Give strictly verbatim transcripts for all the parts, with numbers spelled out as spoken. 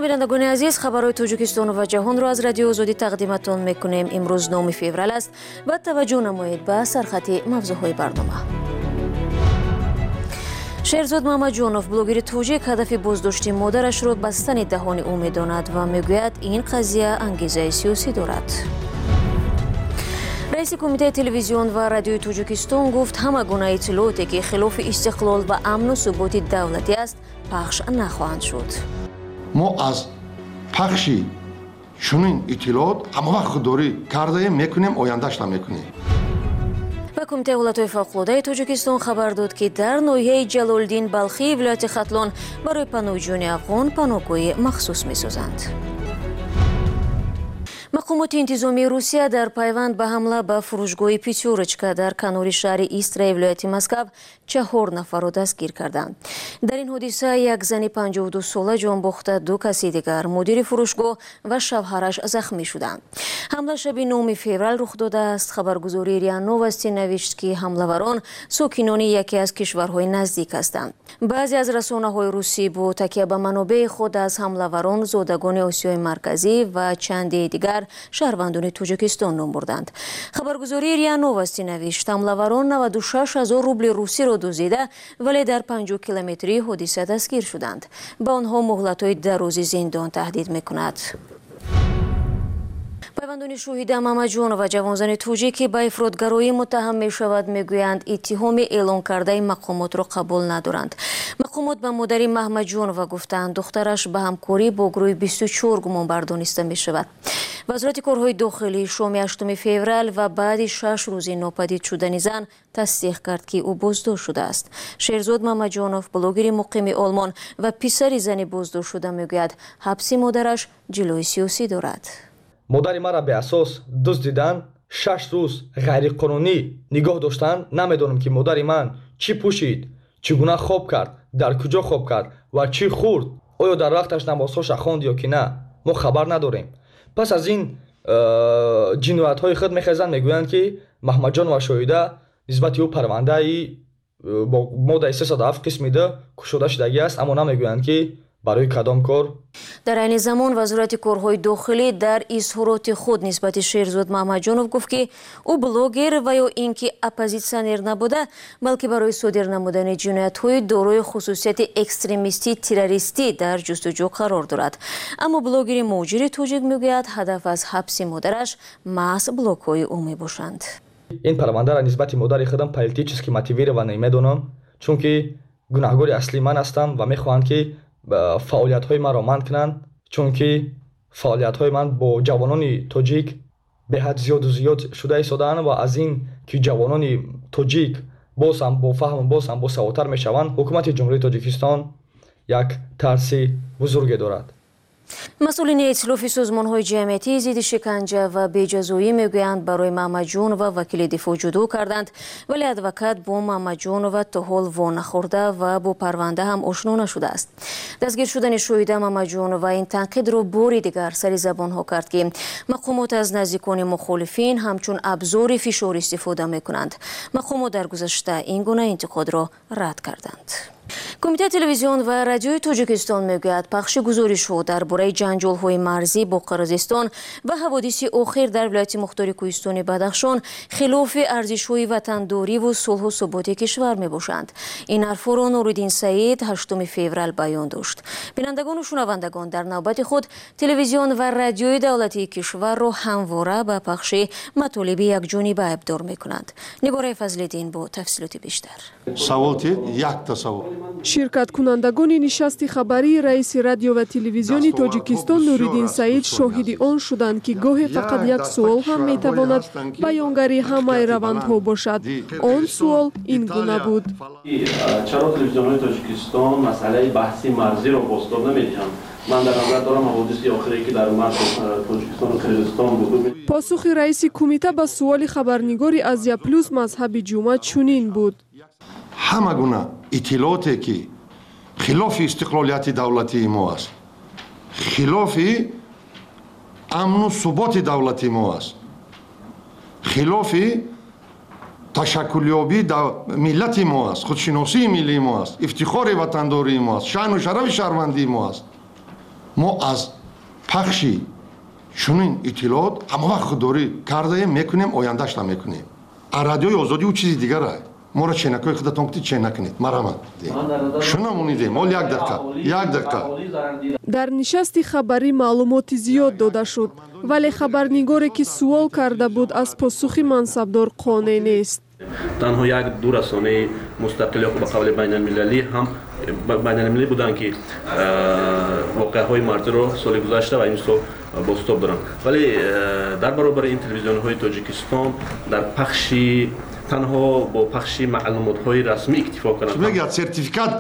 بینندگان عزیز، خبرهای تاجیکستان و جهان را از رادیو آزادی تقدیمتان میکنیم. امروز نهم فوریه است و توجه نمایید به سرخط موضوعهای برنامه. شهرزاد محمدجانов بلوگر توجیک هدف بازداشت مادرش را بستن دهان او می‌داند و میگوید این قضیه انگیزه سیاسی دارد. رئیس کمیته تلویزیون و رادیوی تاجیکستان گفت همه گونه اطلاعاتی که خلاف استقلال و امن و ثبات دولتی است پخش نخواهند شد. ما از پخش چنین اطلاعات همه وقت خودداری کرده میکنیم، آیندهش هم میکنیم. و کمیته ولایت‌های فوق‌العاده تاجیکستان خبر داد که در ناحیه جلال‌الدین بلخی ولایت ختلان برای پناهجویان افغان پناهگاه مخصوص می‌سازند. مقامات انتظامی روسیه در پیوند به حمله به فروشگاه پیتیورچکا در کنار شهر ایسترای ولایت مسکو چهار نفر را دستگیر کردند. در این حادثه یک زن پنجاه و دو ساله جان باخته، دو کسی دیگر مدیر فروشگاه و شوهرش زخمی شدند. حمله شب نهم فوریه رخ داده است. خبرگزاری ریا نوستی نوشت که حمله‌وران ساکنان یکی از کشورهای نزدیک هستند. بعضی از رسانه‌های روسی با تکیه به منابع خود از حمله‌وران زادگان آسیای مرکزی و چندی دیگر شهروندان تاجیکستان نام بردند. خبرگزاری ریا نوستی نوشت حمله‌وران نود و شش هزار روبل روسی را دزدیده ولی در پنجاه کیلومتری حادثه دستگیر شدند. به آنها مهلت‌های درازی زندان تهدید می‌کند. پیوندان شهید محمدجانov و جوانزن توجیکی به افراطگرایی متهم می شود میگویند اتهام اعلان کرده مقامات را قبول ندارند. مقامات به مادر محمدجانov گفتند دخترش به همکاری با گروه بیست و چهار گمان بردانسته می شود. وزارت کارهای داخلی شام هشتم فوریه و بعد شش روز ناپدید شدن زن تصدیق کرد که او بازداشت شده است. شهرزاد محمدجانov بلوگر مقیم آلمان و پسر زن بازداشت شده میگوید حبس مادرش جلوی سیاسی دارد. مادر مرا به اساس دزدیدن، شش روز غیرقانونی نگاه داشتن. نمیدانم که مادر من چی پوشید، چگونه خواب کرد، در کجا خواب کرد و چی خورد، آیا در وقتش نمازهاش خواند یا که نه، ما خبر نداریم. پس از این جنایت های خود میخیزند، میگویند که محمدجان و شاهده نسبت او پرونده ای با ماده سیصد و هفت قسم ده کشوده شدگی است، اما نمیگویند که برای کدام کار. در این زمان وزارت کارهای داخلی در اظهارات خود نسبت شهرزاد محمدجانov گفت که او بلاگر و یا اینکه اپوزیسیونر نبوده بلکه برای صادر نمودن جنایت‌های دارای خصوصیت اکستریمیستی تروریستی در جستجو قرار دارد. اما بلاگر مهاجر تاجیک میگوید هدف از حبس مادرش محض بلاک‌های او میباشند. این پرونده را نسبت مادر خودم پالیتیچسکی мотивирований میدونم، چون که گناهکار اصلی من هستم و میخواهند که فعالیت های من را منع کنند، چون که فعالیت های من با جوانان تاجیک به حد زیاد و زیاد شده ایستاده‌اند و از این که جوانان تاجیک باز هم با فهم باز هم با سوادتر میشوند، حکومت جمهوری تاجیکستان یک ترس بزرگی دارد. مسئولین ائتلاف سازمان‌های جمعیتی ضد شکنجه و بی‌جزایی میگویند برای محمدجانov و وکیل دفاع جدا کردند ولی ادوکات با محمدجانov تا حال وا نخورده و با پرونده هم آشنا نشده است. دستگیر شدن شاهد محمدجانov و این تنقید را باری دیگر سر زبان‌ها کرد که مقامات از نزدیکان مخالفین همچون ابزار فشار استفاده می‌کنند. مقامات در گذشته این گونه انتقاد را رد کردند. کمیته تلویزیون و رادیوی تاجیکستان میگوید پخش گزارش‌ها درباره جنجال‌های مرزی با قرقیزستان و حوادث اخیر در ولایت مختار کوهستان بدخشان خلاف ارزش‌های وطنداری و صلح و ثبات کشور میباشند. این حرف‌ها را نورالدین سعید هشتم فوریه بیان داشت. بینندگان و شنوندگان در نوبت خود تلویزیون و رادیوی دولتی کشور را همواره به پخش مطالب یکجانبه ابدار میکنند. نگاره فضل‌الدین با تفصیلات بیشتر. سوالتی یک تصور. شرکت کنندگان نشست خبری رئیس رادیو و تلویزیون تاجیکستان نورالدین سعید شاهد آن شدند که گاهی فقط یک سوال هم میتواند بیانگری همه روندها باشد. آن سوال این گونه بود: چرا تلویزیون تاجیکستان مسئله بحثی مرزی را بازتاب نمیدهند؟ من در نظر دارم حوادث آخری که در مرز تاجیکستان و قرقیزستان بود. پاسخ رئیس کمیته به سوال خبرنگاری از یا پلوس مذهب جمعه چنین بود: همه گونه اطلاعاتی که خلاف استقلالیت دولتی ما است، خلاف امن و ثبات دولتی ما است، خلاف تشکلیابی ملت ما است، خودشناسی ملی ما است، افتخار وطنداری ما است، شأن و شرف شهروندی ما است. мо аз пахши чунин иттилоот ҳамавақт кардаем мекунем ояндашла мекунем а радиои озодӣ ӯ чизи дигара моро ченакои худатон гуфтед чен накунед марамад шуна монидем ол як дақиқа як дақиқа дар нишасти хабарӣ маълумоти зиёд дода шуд вале хабарнигоре ки суол карда буд аз посухи мансабдор қонеъ нест танҳо як ду расонаи мустақил ё ба қавли байналмилалӣ ҳам байналмилалӣ буданд ки воқеаҳои марзиро соли гузашта ва имсол бостоб доранд вале дар баробари ин телевизионҳои тоҷикистон дар пахши танҳо бо пахши маълумотҳои расмӣ иктифо карданд сертификат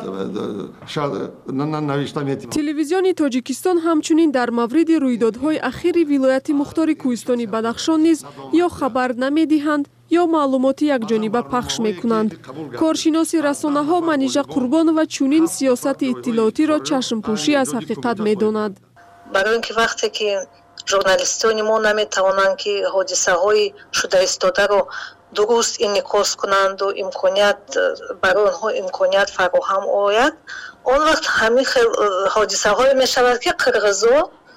навишта метавонад телевизиони тоҷикистон ҳамчунин дар мавриди рӯйдодҳои ахири вилояти мухтори кӯҳистони бадахшон низ ё хабар намедиҳанд ё маълумоти якҷониба пахш мекунанд коршиноси расонаҳо манижа қурбонова чунин сиёсати иттилоотиро чашмпӯшӣ аз ҳақиқат медонад барои ин ки вақте ки журналистони мо наметавонанд ки ҳодисаҳои шудaiстодаро дуруст инъикос кунанду имконият барои онҳо имконият фароҳам ояд он вақт ҳамин хел ҳодисаҳое мешавад ки қирғизо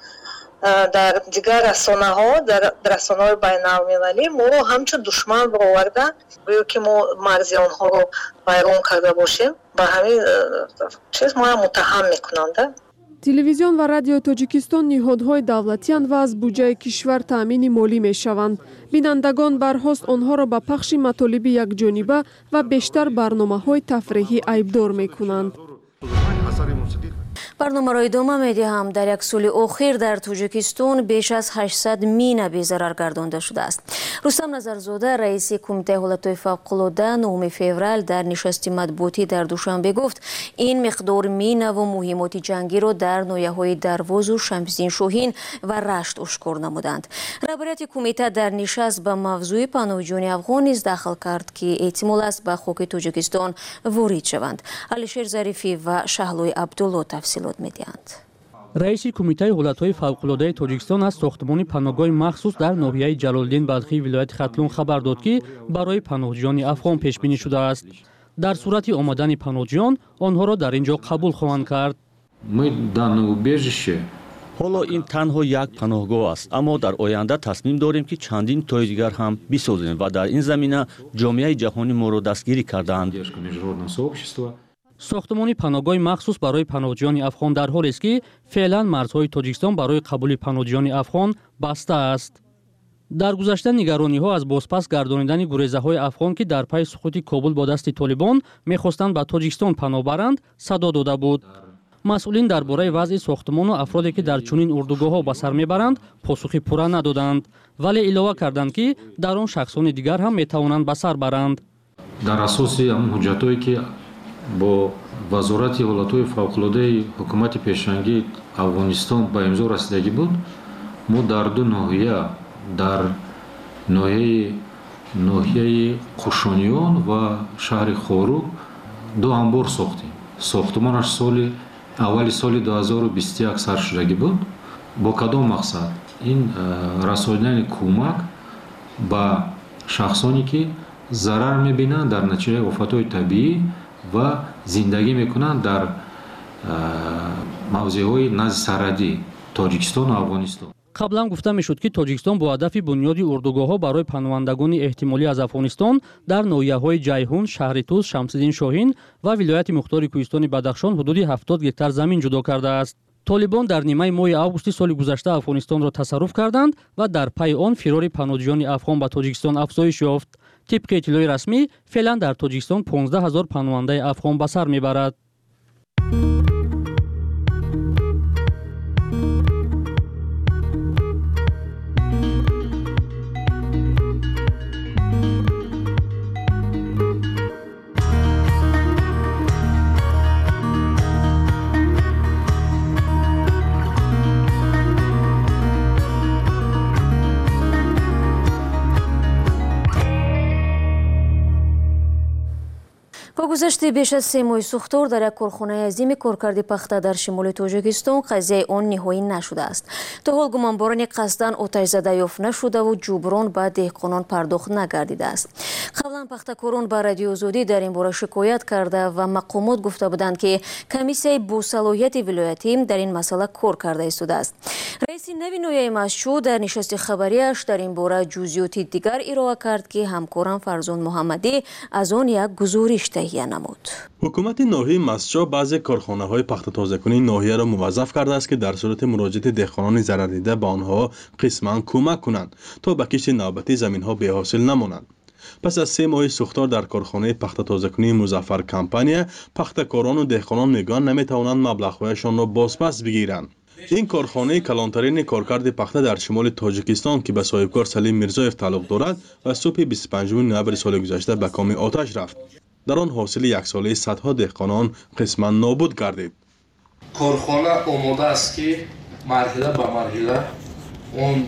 дар дигар расонаҳо дар расонаҳои байналмилалӣ моро ҳамчун душман бароварда гӯё ки мо марзи онҳоро вайрон карда бошем ба ҳамин чиз моро муттаҳам мекунанд. телевизион ва радиои тоҷикистон ниҳодҳои давлатиянд ва аз буҷаи кишвар таъмини молӣ мешаванд. бинандагон барҳост онҳоро ба пахши матолиби якҷониба ва бештар барномаҳои тафриҳӣ айбдор мекунанд. барномаро идома медиҳам. Дар як соли охир дар Тоҷикистон беш аз ҳаштсад мина безарар гардонда шудааст. Рустам Назарзода, раиси кумитаи ҳолатҳои фавқулода, нӯҳуми феврал дар нишасти матбуотӣ дар Душанбе гуфт, ин миқдор минаву муҳимоти ҷангиро дар ноҳияҳои Дарвозу Шамсиддин Шоҳин ва Рашт ошкор намуданд. Раҳбарияти кумита дар нишаст ба мавзӯи паноҳҷӯёни афғон низ дахл кард, ки эҳтимол аст ба хоки Тоҷикистон ворид шаванд. Алишер Зарифӣ ва Шаҳлои Абдулло тафсилот медиҳанд. раиси кумитаи ҳолатҳои фавқулодаи Тоҷикистон аз сохтмони паноҳгоҳи махсус дар ноҳияи Ҷалолиддин Балхии вилояти Хатлон хабар дод, ки барои паноҳҷӯёни афғон пешбинӣ шудааст. дар сурати омадани паноҳҷӯён онҳоро дар ин ҷо қабул хоҳанд кард. ҳоло ин танҳо як паноҳгоҳ аст, аммо дар оянда тасмим дорем ки чандин тои дигар ҳам бисозем ва дар ин замина ҷомеаи ҷаҳонӣ моро дастгирӣ кардаанд. сохтмони паноҳгоҳи махсус барои паноҳҷӯёни афғон дар ҳолест, ки феълан марзҳои Тоҷикистон барои қабули паноҳҷӯёни афғон баста аст. дар гузашта нигарониҳо аз бозпас гардонидани гурезаҳои афғон, ки дар пайи суқути Кобул бо дасти Толибон мехостанд ба Тоҷикистон паноҳ баранд, садо дода буд. масъулин дар бораи вазъи сохтмону афроде, ки дар чунин урдугоҳҳо ба сар мебаранд, посухи пурра надоданд, вале илова карданд, ки дар он шахсони дигар ҳам метавонанд ба сар баранд. дар асоси ҳамон ҳуҷҷатое ки бо вазорати ҳолатҳои фавқулодаи ҳукумати пешангии Афғонистон ба имзо расидагӣ буд, мо дар ду ноҳия дар ноҳияи ноҳияи Қушониён ва шаҳри Хорук ду амбор сохтем. Сохтмонаш соли аввали соли ду ҳазору бисту як сар шудагӣ буд. Бо кадом мақсад? Ин расонидани кӯмак ба шахсоне ки зарар мебинанд дар натиҷаи офатҳои табиӣ ва зиндагӣ мекунанд дар мавзеъҳои назди сарҳадӣ Тоҷикистону Афғонистон. қаблан гуфта мешуд, ки Тоҷикистон бо ҳадафи бунёди урдугоҳҳо барои паноҳандагони эҳтимолӣ аз Афғонистон дар ноҳияҳои Ҷайҳун, Шаҳри Туз, Шамсиддин Шоҳин ва вилояти мухтори Кӯҳистони Бадахшон ҳудуди ҳафтод гектар замин ҷудо кардааст. Толибон дар нимаи моҳи августи соли гузашта Афғонистонро тасарруф карданд ва дар пайи он фирори паноҳҷӯёни афғон ба Тоҷикистон афзоиш ёфт. тибқи иттилои расмӣ, феълан дар Тоҷикистон понздаҳ ҳазор паноҳандаи афғон ба сар мебарад. با گذشت بیش از سه ماه سوختار در یک کارخانه عظیم کارکرد پخته در شمال تاجیکستان قضیه آن نهایی نشده است. تا حال گمانباران قصداً آتش زده یافت نشده و جبران به دهقانان پرداخت نگردیده است. قبلا پخته‌کاران به رادیو آزادی در این باره شکایت کرده و مقامات گفته بودند که کمیسیه با صلاحیت ولایتی در این مسئله کار کرده ایستاده است. رئیس نوی نویای مسجو در نشست خبریش در این باره جزئیات دیگر ارائه کرد که همکارم فرزان محمدی از آن یک گزارش تهیه نمود. حکومت ناحیه مسجو بعضی کارخانه‌های پخت تازه‌کنی ناحیه را موظف کرده است که در صورت مراجعه دهقانان ضرر دیده به آنها قسماً کمک کنند تا به کشت نوبتی زمین‌ها بی‌حاصل نمانند. پس از سه ماه سوختار در کارخانه پخت تازه‌کنی مظفر کمپانی، پخته‌کاران و دهقانان میگویند نمی‌توانند مبلغ‌هایشان را بازپس بگیرند. این کارخانه کلانترین کارکرد پخته در شمال تاجیکستان که به صاحبکار سلیم میرزایف تعلق دارد و صبح بیست و پنجم نوامبر سال گذشته به کام آتش رفت. در آن حاصل یک ساله صدها دهقانان قسما نابود گردید. کارخانه آماده است که مرحله به مرحله اون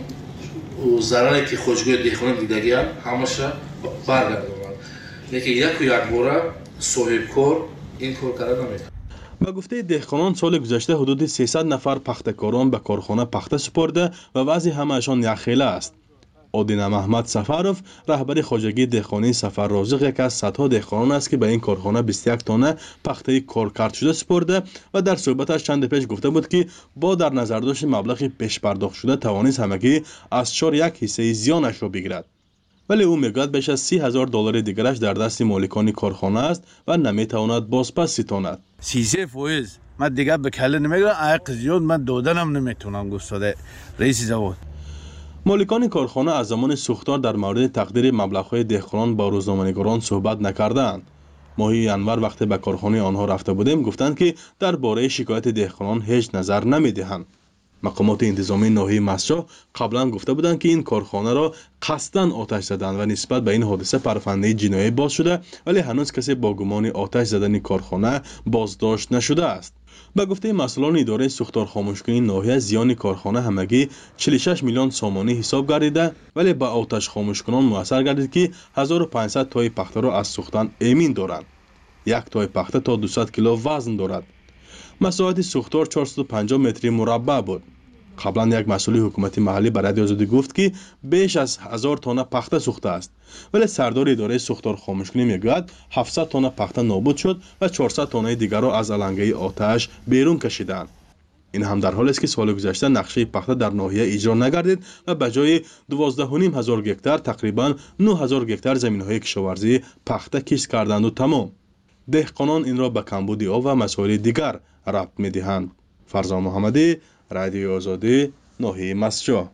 ضرری که خوشگوی دهقانان دیدگی‌اند همشه برگردانند. لیکن یک و یک باره صاحبکار این کار کرده نمی‌تواند. به گفته دهقانان سال گذشته حدود سیصد نفر پخته‌کاران به کارخانه پخته سپرده و وضع همه‌شان یخیله است. آدینه محمد سفروف رهبر خواجگی دهقانی سفر رازق یک از صدها دهقانان است که به این کارخانه بیست و یک تانه پخته کارکرد شده سپرده و در صحبتش چند پیش گفته بود که با در نظر داشت مبلغ پیش پرداخت شده توانست همگی از چهار یک حصه زیانش را بگیرد. ولی او میگوید بیش از سی هزار دلار دیگرش در دست مالکان کارخانه است و نمیتواند بازپس ستاند. سی فویز من دیگه به کله نمیگم عقد زیاد من دادنم نمیتونم گفتاده رئیس زواد. مالکان کارخانه از زمان سوختار در مورد تقدیر مبلغ‌های دهقانان با روزنامه‌نگاران صحبت نکردند. ماهی انور وقتی به کارخانه آنها رفته بودیم گفتند که درباره شکایت دهقانان هیچ نظر نمیدهند. مقامات انتظامی ناحیه مسجو قبلا گفته بودند که این کارخانه را قصداً آتش زدند و نسبت به این حادثه پرونده جنایی باز شده ولی هنوز کسی با گمان آتش زدن کارخانه بازداشت نشده است. به گفته مسئولان اداره سوختار خاموشکنی ناحیه زیان کارخانه همگی چهل و شش میلیون سامانی حساب گردیده ولی به آتش خاموشکنان موثر گردید که هزار و پانصد تای پخته را از سوختن امین دارند. یک تای پخته تا دویست کیلو وزن دارد. مساحت سوختار چهارصد و پنجاه متر مربع بود. قبلا یک مسئول حکومتی محلی به رادیو آزادی گفت که بیش از هزار تانه پخته سوخته است ولی سردار اداره سوختار خاموشکنی میگوید هفتصد تانه پخته نابود شد و چهارصد تانه دیگر را از علنگه آتش بیرون کشیدند. این هم در حالی است که سال گذشته نقشه پخته در ناحیه اجرا نگردید و به جای دوازده و نیم هزار گکتار تقریبا نه هزار گکتار زمین‌های کشاورزی پخته کشت کردند و تمام. دهقانان این را به کمبود آب و مسائل دیگر ربط می‌دهند. فرزان محمدی، رادیو آزادی، ناحیه مسجو.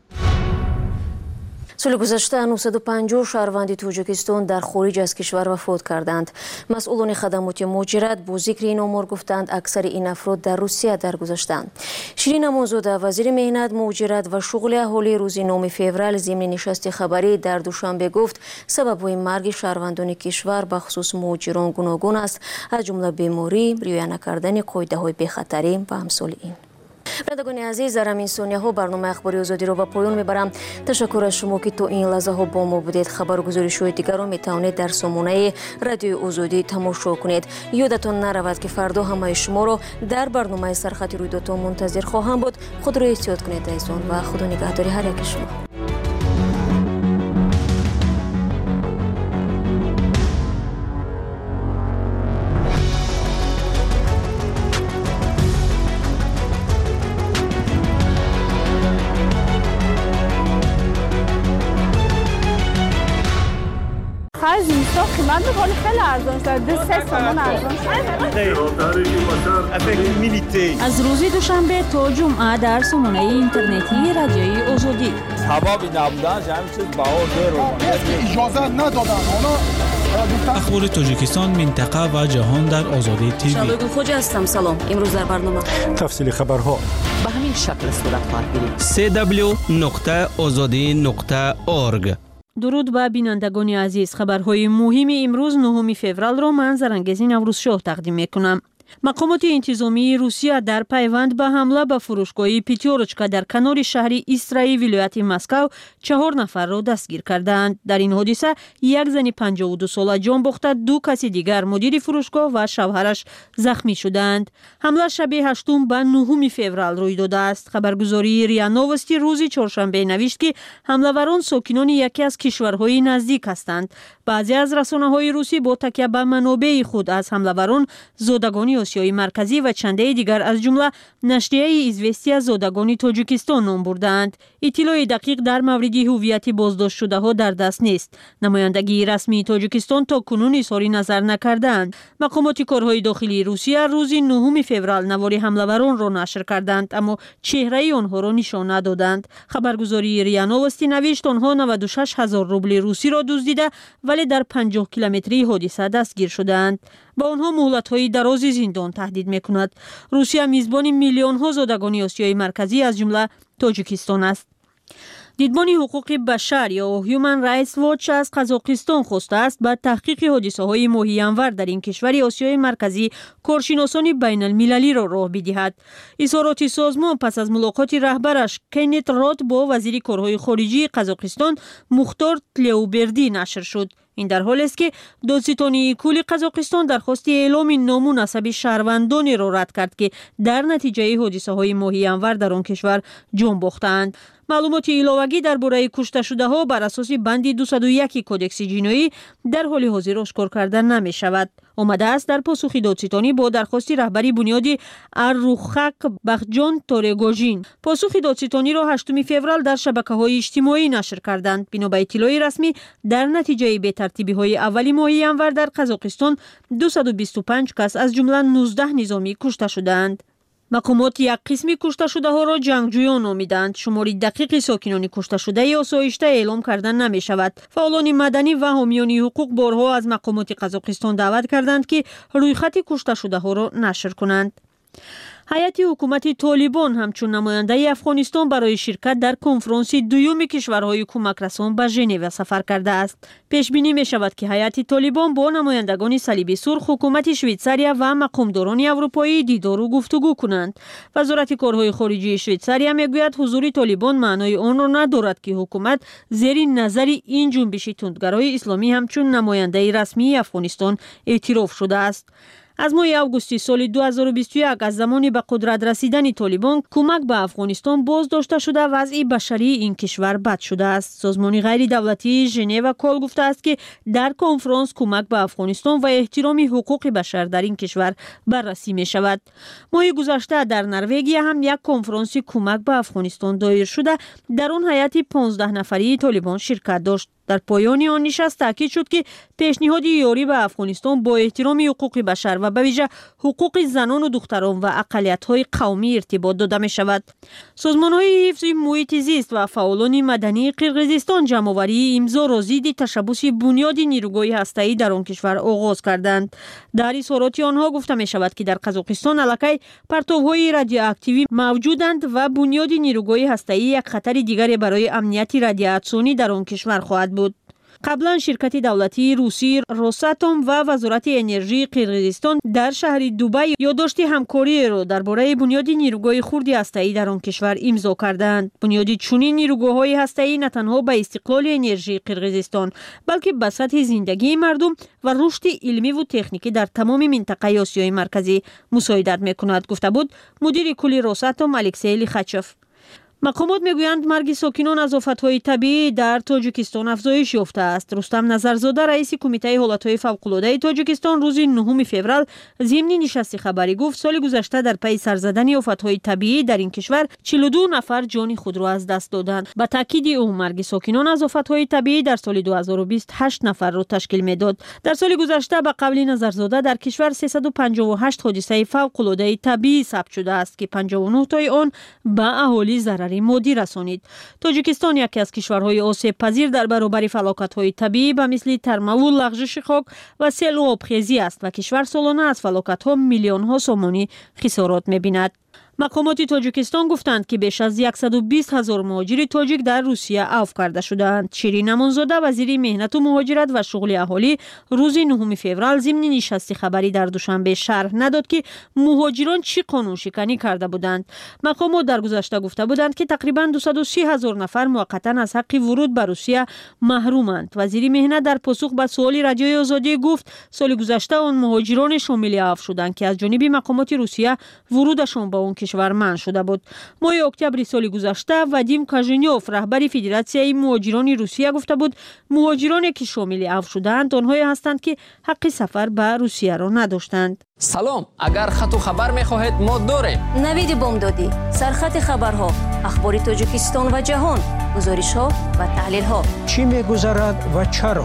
سال گذشته نهصد و پنجاه شهروند تاجیکستان در خارج از کشور وفات کردند. مسئولان خدمات مهاجرت با ذکر این آمار گفتند اکثر این افراد در روسیه درگذشتند. شیرین امانزاده وزیر مهنت، مهاجرت و شغل اهالی روز نهم فوریه ضمن نشست خبری در دوشنبه گفت سبب‌های مرگ شهروندان کشور به خصوص مهاجران گوناگون است، از جمله بیماری، رعایت نکردن قاعده‌های بی‌خطری و امثال این. بردگان عزیز، در همین ثانیه ها برنامه اخباری آزادی را به پایان میبرم. تشکر از شما که تا این لحظه ها با ما بودید. خبر و گزارش های دیگر را میتوانید در سامانه رادیو آزادی تماشا کنید. یادتان نرود که فردا همه شما را در برنامه سرخط رویدادها منتظر خواهم بود. خود را احتیاط کنید عزیزان و خدا نگهدار هر یک شما. از اینستا قیمت میکنه خیلی ارزان شد. دو سه تومن ارزان شد. از روز دوشنبه تا جمعه در سامانه اینترنتی رادیوی آزادی. سبب نبودن همین چیز بهار داره. اجازه ندادن. اخبار تاجیکستان، منطقه و جهان در آزادی تیوی. شادو خوجا هستم. سلام. امروز در برنامه تفصیل خبرها به همین شکل صورت خواهد گرفت. سی دبلیو نقطه آزادی نقطه اورگ. درود به بینندگان عزیز. خبرهای مهم امروز نهم فوریه را من زرنگزی نوروزشاه تقدیم میکنم. مقامات انتظامی روسیه در پیوند به حمله به فروشگاه پیتیورچکا در کنار شهر ایسترای ولایت مسکو چهار نفر را دستگیر کردند. در این حادثه یک زن پنجاه و دو ساله جان باخته، دو کسی دیگر مدیر فروشگاه و شوهرش زخمی شدند. حمله شب هشتم به نهم فوریه روی داده است. خبرگزاری ریا نووستی روز چهارشنبه نوشت که حمله‌وران ساکنان یکی از کشورهای نزدیک هستند. بعضی از رسانه‌های روسی با تکیه به منابع خود از حمله‌وران زادگانی آسیای مرکزی و چنده دیگر از جمله نشریه ایزوستیا زادگانی تاجیکستان نام بردند. اطلاع دقیق در مورد هویت بازداشت شده ها در دست نیست. نمایندگی رسمی تاجیکستان تا کنون اظهار نظر نکردند. مقامات کارهای داخلی روسیه روز نهم فوریه نوار حمله‌وران را نشر کردند، اما چهره آنها را نشان ندادند. خبرگزاری ریا نووستی نوشت آنها نود و شش هزار روبل روسی را دزدیده ولی در پنجاه کیلومتری حادثه دستگیر شدند. با آنها مهلت‌های درازی زندان تهدید می‌کند. روسیه میزبان میلیون‌ها زادگانی آسیای مرکزی از جمله تاجیکستان است. دیدبان حقوق بشر یا هیومن رایتس واچ از قزاقستان خواسته است با تحقیق حادثه‌های ماهی انور در این کشور آسیای مرکزی کارشناسان بین المللی را راه بدهد. اظهارات سازمان پس از ملاقات رهبرش کینت راد با وزیر کارهای خارجی قزاقستان مختار تلیوبردی نشر شد. این در حالی است که دادستانی کل قزاقستان درخواست اعلام نامناسب شهروندانی را رد کرد که در نتیجه حادثه‌های ماهی انور در آن کشور جان باختند. معلومات علاوه‌ای درباره کشته شده ها بر اساس بند دویست و یک کدکس جنایی در حال حاضر آشکار کرده نمی شود. آمده است در پاسخ دادستانی با درخواست رهبری بنیاد اروخک بخجان تورگوژین. پاسخ دادستانی را هشتم فوریه در شبکه‌های اجتماعی نشر کردند. بنا به اطلاع رسمی در نتیجه بی‌ترتیبی‌های اولی ماهی انور در قزاقستان دویست و بیست و پنج کس از جمله نوزده نظامی کشته شدند. مقامات یک قسمی کشته شده ها را جنگجویان نامیدند. شماری دقیق ساکنان کشته شده آسایشته اعلام کردن نمی شود. فعالان مدنی و حامیان حقوق بارها از مقامات قزاقستان دعوت کردند که رویخط کشته شده ها را نشر کنند. هیئت حکومت طالبان همچون نماینده افغانستان برای شرکت در کنفرانس دوم کشورهای کمک رسان به ژنو سفر کرده است. پیش بینی می شود که هیئت طالبان با نمایندگان صلیب سرخ، حکومت شویتزاریا و مقامداران اروپایی دیدار و گفتگو کنند. وزارت کارهای خارجه شویتزاریا می گوید حضور طالبان معنای آن را ندارد که حکومت زیر نظر این جنبش تندگرای اسلامی همچون نماینده رسمی افغانستان اعتراف شده است. از ماه اوگوست سال دو هزار و بیست و یک از زمان به قدرت رسیدن طالبان کمک به افغانستان باز داشته شده وضع بشری این کشور بد شده است. سازمان غیر دولتی ژنو کال گفته است که در کنفرانس کمک به افغانستان و احترام حقوق بشر در این کشور بررسی می شود. ماه گذشته در نروژ هم یک کنفرانس کمک به افغانستان دایر شده. در آن هیئت پانزده نفری طالبان شرکت داشت. در پایان آن نشست تاکید شد که پیشنهاد یاری به افغانستان با احترام حقوق بشر و به ویژه حقوق زنان و دختران و اقلیت‌های قومی ارتباط داده می شود. سازمان‌های حفظ محیط زیست و فعالان مدنی قرقیزستان جمع‌آوری امضا را ضد تشبث بنیاد نیروگاه هسته‌ای در آن کشور آغاز کردند. در اظهارات آنها گفته می شود که در قزاقستان الکی پرتوهای رادیواکتیو موجودند و بنیاد نیروگاه هسته‌ای یک خطر دیگر برای امنیت رادیاسیونی در آن کشور خواهد بود. قبلا شرکت دولتی روسی روساتوم و وزارت انرژی قرقیزستان در شهر دوبی یادداشت همکاری را درباره بنیاد نیروگاه خرد هسته‌ای در آن کشور امضا کردند. بنیاد چنین نیروگاه‌های هسته‌ای نه تنها به استقلال انرژی قرقیزستان بلکه به سطح زندگی مردم و رشد علمی و تکنیکی در تمام منطقه آسیای مرکزی مساعدت می‌کند، گفته بود مدیر کل روساتوم الکسی لیخاچف. مقامات میگویند مرگ ساکنان از آفت‌های طبیعی در تاجیکستان افزایش یافته است. رستم نظرزاده رئیس کمیته حالت‌های فوق‌العاده تاجیکستان روز نهم فوریه ضمن نشست خبری گفت سال گذشته در پی سر زدن آفت‌های طبیعی در این کشور چهل و دو نفر جان خود را از دست دادند. با تاکید او مرگ ساکنان از آفت‌های طبیعی در سال دو هزار و بیست هشت نفر را تشکیل میداد. در سال گذشته به قول نظرزاده در کشور سیصد و پنجاه و هشت حادثه فوق‌العاده طبیعی ثبت شده است که پنجاه و نه تای آن به اهالی ضرر مادی رسانید. تاجیکستان یکی از کشورهای آسیب پذیر در برابر فلاکت‌های طبیعی به مثل ترمو، لغزش خاک و سیل و آبخیزی است و کشور سالانه از فلاکت‌ها میلیون‌ها سومانی خسارات می‌بیند. مقامات تاجیکستان گفتند که بیش از صد و بیست هزار مهاجر تاجیک در روسیه عفو کرده شدند. شیرین امانزاده وزیر مهنت و مهاجرت و شغل اهالی روز نهم فوریه ضمن نشست خبری در دوشنبه شرح نداد که مهاجران چی قانون شکنی کرده بودند. مقامات در گذشته گفته بودند که تقریباً دویست و سی هزار نفر موقتا از حق ورود به روسیه محرومند. وزیر مهنت در پاسخ به سوال رادیوی آزادی گفت سال گذشته آن مهاجران شامل عفو شدند که از جانب مقامات روسیه ورودشان به اون کشور منع شده بود. ماه اکتبر سال گذشته وادیم کاژنیوف رهبر فدراسیون مهاجران روسیه گفته بود مهاجرانی که شامل عفو شدند آنهایی هستند که حق سفر به روسیه را نداشتند. سلام، اگر خط و خبر می‌خواهید ما داریم. نوید بامدادی، سرخط خبرها، اخبار تاجیکستان و جهان، گزارش‌ها و تحلیل‌ها. چی می‌گذرد و چرا؟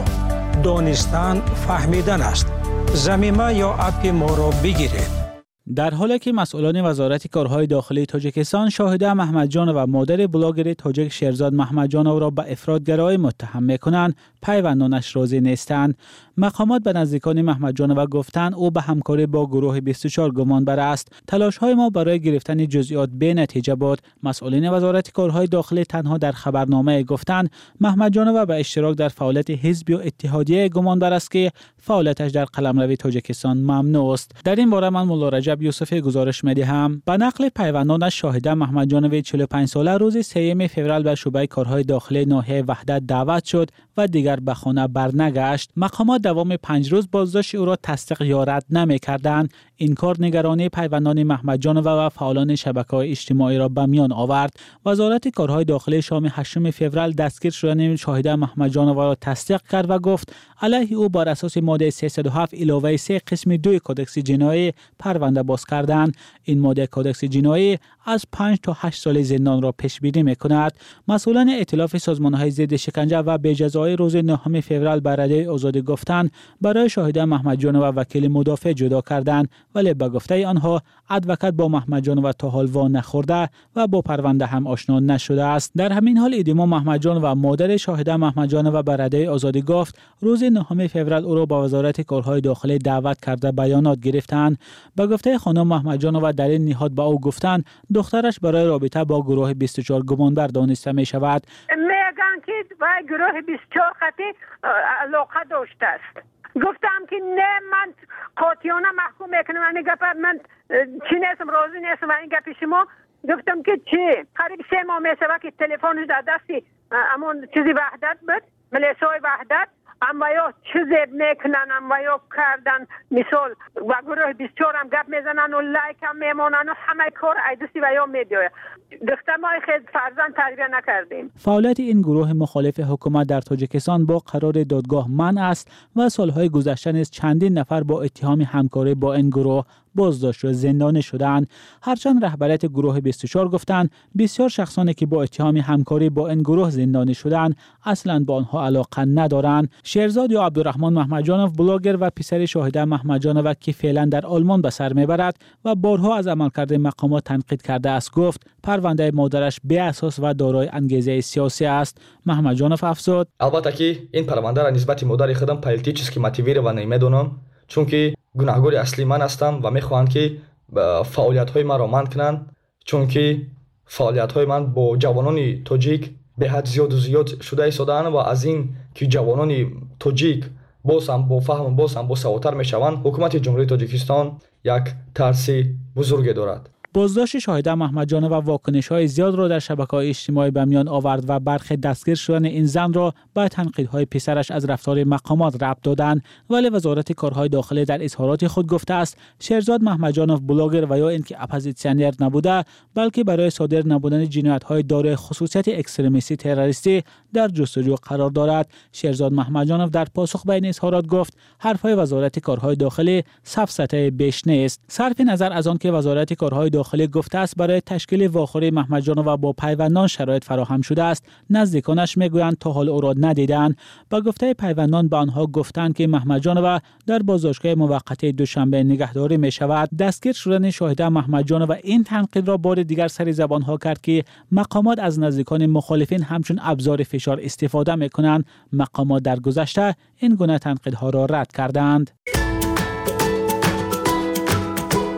دانستن فهمیدن است. ضمیمه یا اپ ما را بگیرید. در حالی که مسئولان وزارت کارهای داخلی تاجیکستان شاهده محمدجانو و مادر بلاگر تاجیک شیرزاد محمدجانو را به افراطگرایی متهم می‌کنند، پیوندانش راضی نیستند. مقامات به نزدیکان محمدجانو گفتند او به همکاری با گروه بیست و چهار گمانبر است. تلاش‌های ما برای گرفتن جزئیات بی نتیجه بود. مسئولین وزارت کارهای داخلی تنها در خبرنامه گفتند محمدجانو به اشتراک در فعالیت حزبی و اتحادیه گمانبر است که فعالیتش در قلمرو تاجیکستان ممنوع است. در این باره من مولا رجب یوسفی گزارش می‌دهم. به نقل پیوندانش شاهده محمدجانو چهل و پنج ساله روز سوم فوریه به شعبه کارهای داخلی ناحیه وحدت دعوت شد و دیگر به خانه برنگشت. مقامات دوام پنج روز بازداشت او را تصدیق یا رد نمی‌کردند. این کار نگرانی پیوندان محمدجانو و فعالان شبکه‌های اجتماعی را به میان آورد. وزارت کارهای داخلی شام هشتم فوریه دستگیر شدن شاهده محمدجانو را تصدیق کرد و گفت علیه او بر اساس ماده سیصد و هفت اضافه سه قسم دو کدکس جنایی پرونده باز کردند. این ماده کدکس جنایی از پنج تا هشت سال زندان را پیش بینی می‌کند. مسئولان ائتلاف سازمان‌های ضد شکنجه و بی‌جزایی روز نهم فوریه به رادیوی آزادی گفتند برای شاهده محمدجانو و وکیل مدافع جدا کردند، ولی به گفته آنها ادوکات با محمدجانو تا حال وا نخورده و با پرونده هم آشنا نشده است. در همین حال ادیما محمدجانو و مادر شاهده محمدجانو به رادیوی آزادی گفت روز نهم فوریه او را به وزارت کارهای داخلی دعوت کرده بیانات گرفتند. به گفته خانم محمدجانو در این نهاد به او گفتند دخترش برای رابطه با گروه بیست و چهار گمانبر دانسته می شود. میگن که با گروه بیست و چهار خطی علاقه داشته است. گفتم که نه من قاطعانه محکوم میکنم این گپ من چی نیستم راضی نیستم و این گپ شما. گفتم که چی قریب سه ماه میشه که تلفنش در دستی همون چیزی وحدت بود ملیسای وحدت اما یا چیزی میکنن اما یا کردن مثال و گروه بیست و چهار هم گپ میزنن و لایک هم میمونن و همه کار ایدوسی و یا میدوه دختر ما خیلی فرزند تربیه نکردیم. فعالیت این گروه مخالف حکومت در تاجیکستان با قرار دادگاه منع است و سالهای گذشته نیز چندین نفر با اتهام همکاری با این گروه بازداشت و زندانی شدند. هرچند رهبریت گروه بیست و چهار گفتند بسیار شخصانی که با اتهام همکاری با این گروه زندانی شدند اصلاً با آنها علاقه ندارند. شیرزاد یا عبدالرحمن محمدجانو بلاگر و پسر شاهده محمدجانو که فعلا در آلمان به سر میبرد و بارها از عملکرد مقامات تنقید کرده است گفت پرونده مادرش بی اساس و دارای انگیزه سیاسی است. محمدجانو افزود البته که این پرونده را نسبت مادر خودم پلیتیچسکی موتیویر و نمیدونم چون که گناهکار اصلی من هستم و میخواهند که فعالیت های من را منع کنند چون که فعالیت های من با جوانان تاجیک به حد زیاد و زیاد شده ایستاده‌اند و از این که جوانان تاجیک باز هم با فهم باز هم با سوادتر میشوند حکومت جمهوری تاجیکستان یک ترس بزرگ دارد. بازداشت شاهده محمدجانو و واکنش‌های زیاد را در شبکه‌های اجتماعی به میان آورد و برخی دستگیر شدن این زن را به تنقیدهای پسرش از رفتار مقامات ربط دادند، ولی وزارت کارهای داخلی در اظهارات خود گفته است شیرزاد محمدجانو بلاگر و یا اینکه اپوزیسیونر نبوده بلکه برای صادر نبودن جنایت‌های دارای خصوصیت اکستریمیستی تروریستی در جستجو قرار دارد. شیرزاد محمدجانو در پاسخ به این اظهارات گفت حرف‌های وزارت کارهای داخلی سفسطه بیش نیست. صرف نظر از آن که وزارت کارهای داخلی گفته است برای تشکیل واخوری محمدجانو و با پیوندان شرایط فراهم شده است، نزدیکانش میگویند تا حال او را ندیدند. با گفته پیوندان به آنها گفتند که محمدجانو در بازداشتگاه موقت دوشنبه نگهداری می شود. دستگیر شدن شاهده محمدجانو و این تنقید را بار دیگر سر زبان ها کرد که مقامات از نزدیکان مخالفین همچون ابزار فشار استفاده می کنند. مقامات در گذشته این گونه تنقیدها را رد کردند.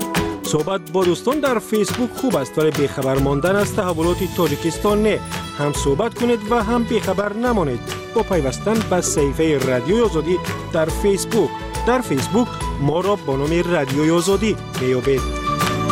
صحبت با دوستان در فیسبوک خوب است ولی بیخبر ماندن از تحولات تاجیکستان نه. هم صحبت کنید و هم بیخبر نمانید با پیوستن به صفحه رادیوی آزادی در فیسبوک. در فیسبوک ما را با نام رادیوی آزادی میابید.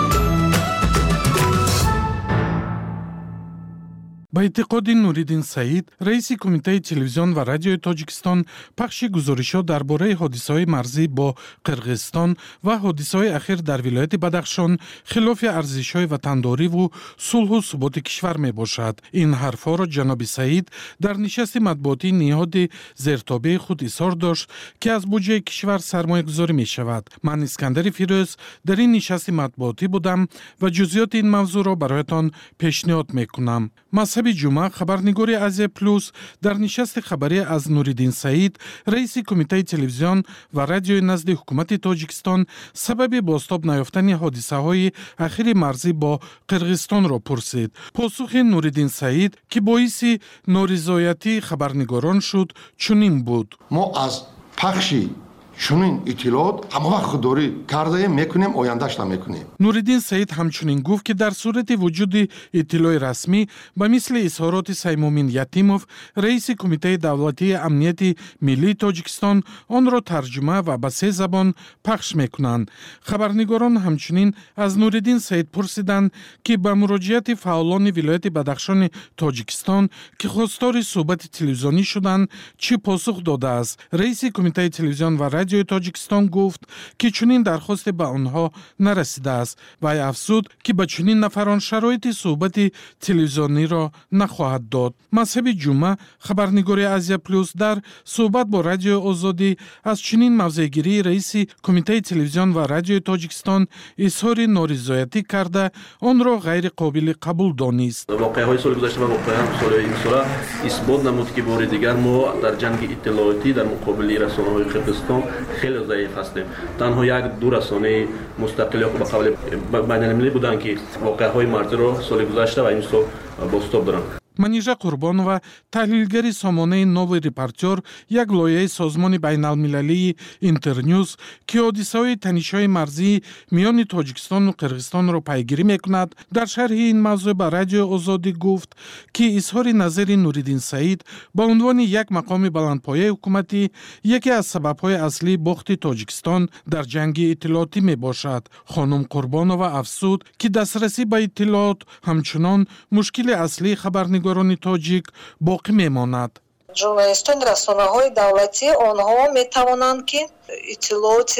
با اعتقاد نوریدین سعید، رئیس کمیته تلویزیون و رادیوی تاجیکستان، پخش گزارشات درباره حادثه‌های مرزی با قرقیزستان و حادثه‌های اخیر در ولایت بدخشان خلاف ارزش‌های وطنداری و صلح و ثبات کشور میباشد. این حرف‌ها را جناب سعید در نشست مطبوعاتی نهاد زیرتابع خود اظهار داشت که از بودجه کشور سرمایه‌گذاری می‌شود. من اسکندر فیروز در این نشست مطبوعاتی بودم و جزئیات این موضوع را برایتان پیشنهاد می‌کنم. مذهبی جمعه خبرنگاری آزیا پلوس در نشست خبری از نوریدین سعید، رئیس کمیته تلویزیون و رادیوی نزد حکومت تاجیکستان سبب بازتاب نیافتن حادثه های اخیر مرزی با قرقیزستان را پرسید. پاسخ نوریدین سعید که باعث نارضایتی خبرنگاران شد چنین بود: ما از پخشی چونین اطلاعات همه وقت خودداری کرده میکنیم، آیندهش هم میکنیم. نوریدین سعید همچنین گفت که در صورت وجود اطلاع رسمی به مثل اظهارات سیمومین یتیموف، رئیس کمیته دولتی امنیت ملی تاجیکستان، آن را ترجمه و به سه زبان پخش میکنند. خبرنگاران همچنین از نوریدین سعید پرسیدند که به مراجعت فعالان ولایت بدخشان تاجیکستان که خواستار صحبت تلویزیونی شدند چه پاسخ داده است. رئیس کمیته تلویزیون و رادیوی تاجیکستان گفت که چنین درخواست به آنها نرسیده است و افزود که به چنین نفران شرایط صحبت تلویزیونی را نخواهد داد. مذهبی جمعه خبرنگاری آزیا پلوس در صحبت با رادیو آزادی از چنین موضع‌گیری رئیس کمیته تلویزیون و رادیو تاجیکستان اظهار نارضایتی کرده آن را غیر قابل قبول دانست. واقعه‌های سال گذشته و واقعا سال این سال اثبات نمود که بار دیگر ما در جنگ اطلاعاتی در مقابل رسانه‌های قرقیزستان خیلی ضعیف هستیم. تنها یک دو رسانه مستقل یا به قول بین‌المللی بودند که واقعه‌های مرزی را سال گذشته و این سال بازتاب دارند. منیژه قربانова تحلیلگری سامانه نو رپورتر یک لایحه سازمان بین‌المللی اینترنیوز که حادثه‌های تنش‌های مرزی میان تاجیکستان و قرقیزستان را پیگیری می‌کند در شرح این موضوع به رادیو آزادی گفت که اظهار نظر نوریدین سعید با عنوان یک مقام بلندپایه حکومتی یکی از سبب‌های اصلی باخت تاجیکستان در جنگ اطلاعاتی میباشد. خانم قربانова افزود که دسترسی به اطلاعات همچنان مشکل اصلی خبرنگاران تاجیک باقی میماند. ژورنالیستان رسانه‌های دولتی آنها میتوانند که اطلاعات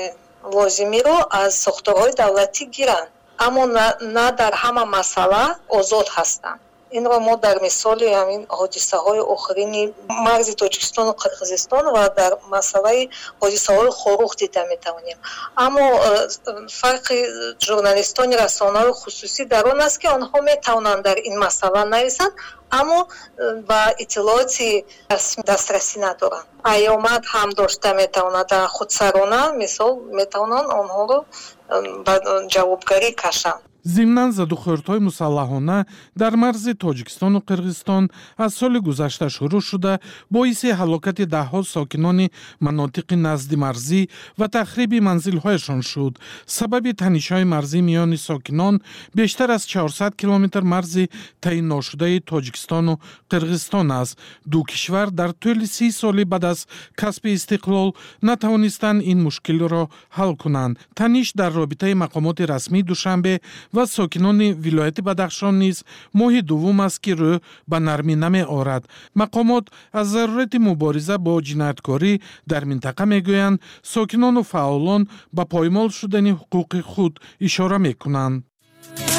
لازمی را از ساختارهای دولتی گیرند، اما نه در همه مسئله آزاد هستند. این را ما در مثال همین حادثه های آخرین مرز تاجیکستان و قرقیزستان و در مسئله حادثه های خاروخ دیده میتوانیم. اما فرق ژورنالیستان رسانه‌های خصوصی در آن است که آنها میتوانند در این مسئله نویسند اما با اطلاعات رسمی دسترسی ندارند. ایامت هم داشته میتواند در خودسرانه مثال میتوانند آنها را به جوابگری کشند. ضمناً زدوخوردهای مسلحانه در مرز تاجیکستان و قرقیزستان از سال گذشته شروع شده باعث هلاکت دهها ساکنان مناطق نزد مرزی و تخریب منزل‌هایشان شد. سبب تنش‌های مرزی میان ساکنان بیشتر از چهارصد کیلومتر مرز تعیین ناشده تاجیکستان و قرقیزستان است. دو کشور در طول سی سال بعد از کسب استقلال نتوانستند این مشکل را حل کنند. تنش در رابطه مقامات رسمی دوشنبه و ساکنان ولایت بدخشان نیز ماه دوم است که رو به نرمی نمی آورد. مقامات از ضرورت مبارزه با جنایتکاری در منطقه میگویند، ساکنان و فعالان به پایمال شدن حقوق خود اشاره میکنند.